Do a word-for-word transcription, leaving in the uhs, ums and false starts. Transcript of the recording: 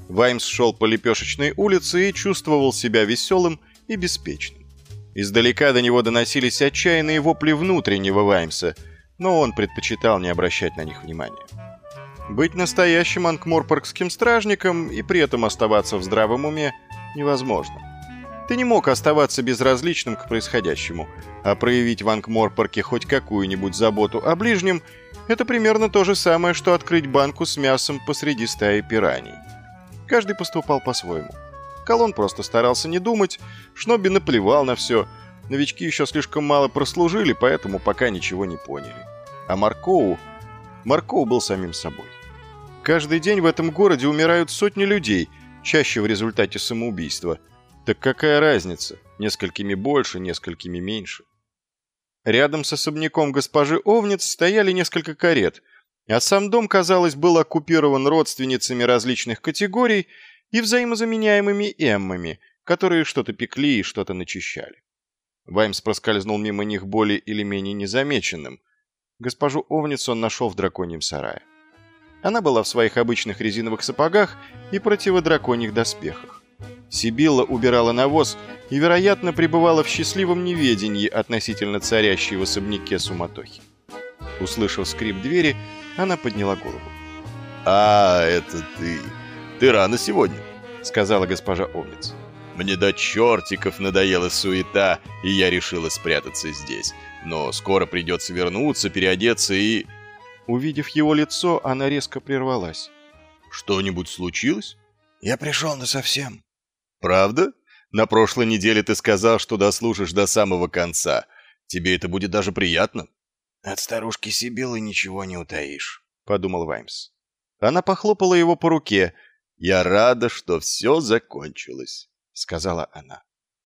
Ваймс шел по Лепешечной улице и чувствовал себя веселым и беспечным. Издалека до него доносились отчаянные вопли внутреннего Ваймса, но он предпочитал не обращать на них внимания. Быть настоящим анкморпоркским стражником и при этом оставаться в здравом уме невозможно. Ты не мог оставаться безразличным к происходящему, а проявить в Анкморпорке хоть какую-нибудь заботу о ближнем – это примерно то же самое, что открыть банку с мясом посреди стаи пираний. Каждый поступал по-своему. Колон просто старался не думать, Шноби наплевал на все, новички еще слишком мало прослужили, поэтому пока ничего не поняли. А Маркоу... Маркоу был самим собой. Каждый день в этом городе умирают сотни людей, чаще в результате самоубийства. Так какая разница? Несколькими больше, несколькими меньше. Рядом с особняком госпожи Овниц стояли несколько карет, а сам дом, казалось, был оккупирован родственницами различных категорий и взаимозаменяемыми эммами, которые что-то пекли и что-то начищали. Ваймс проскользнул мимо них более или менее незамеченным. Госпожу Овниц он нашел в драконьем сарае. Она была в своих обычных резиновых сапогах и противодраконьих доспехах. Сибилла убирала навоз и, вероятно, пребывала в счастливом неведении относительно царящей в особняке суматохи. Услышав скрип двери, она подняла голову. «А, это ты. Ты рано сегодня», — сказала госпожа Овниц. «Мне до чертиков надоела суета, и я решила спрятаться здесь. Но скоро придется вернуться, переодеться и...» Увидев его лицо, она резко прервалась. «Что-нибудь случилось?» «Я пришел насовсем». «Правда? На прошлой неделе ты сказал, что дослужишь до самого конца. Тебе это будет даже приятно?» «От старушки Сибиллы ничего не утаишь», — подумал Ваймс. Она похлопала его по руке. «Я рада, что все закончилось», — сказала она.